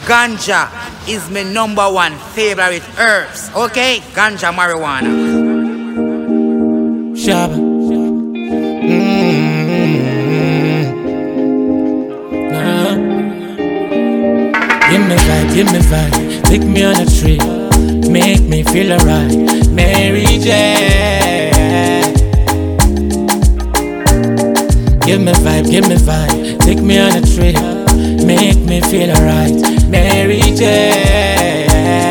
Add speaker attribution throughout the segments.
Speaker 1: Ganja is my number one favorite herbs. Okay? Ganja marijuana.
Speaker 2: Shabba. Give me vibe, take me on a trip, make me feel alright, Mary J. Give me vibe, take me on a trip, make me feel alright, Mary J.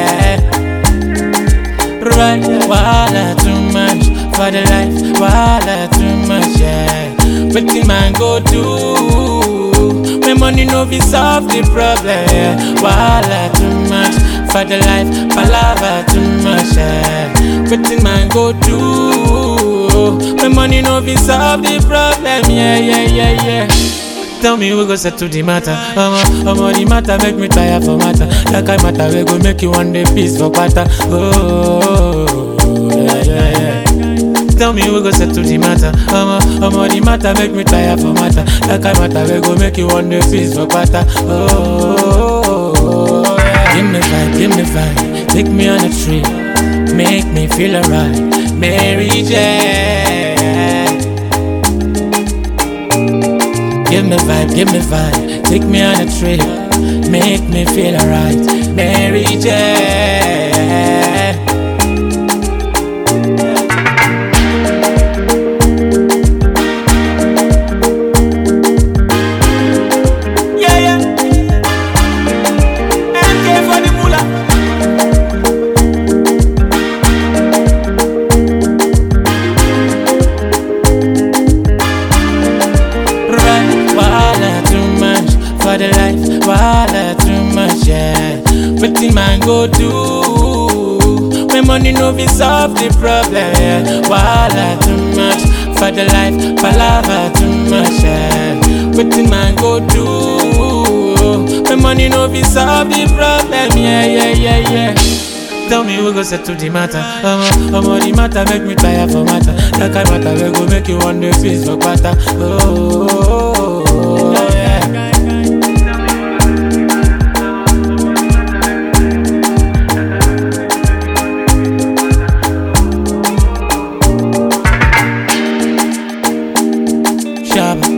Speaker 2: Right, walla too much for the life, walla too much, yeah. What the man go do? My money no be solve the problem, yeah. Walla too much for the life, palava too much, yeah. What the man go do? My money no be solve the problem, yeah. Tell me we go settle the matter. The matter make me tire for matter. That kind matter we go make you one day peace for quarter. Yeah. Tell me we go settle the matter. The matter make me tire for matter. That kind matter we go make you one day peace for quarter. Yeah. Give me vibe, take me on a trip, make me feel alright, Mary J. Give me vibe, take me on a trip, make me feel alright, Mary J. Yeah. MK for the moolah. For the life, walla too much, yeah. What the man go do? My money no be solve the problem, yeah. Walla too much for the life, palava too much, yeah. What the man go do? My money no be solve the problem, yeah. Tell me we go settle the matter. The matter make me tire for matter. That kind matter we go make you one day peace for quarter. Yeah. Shabba.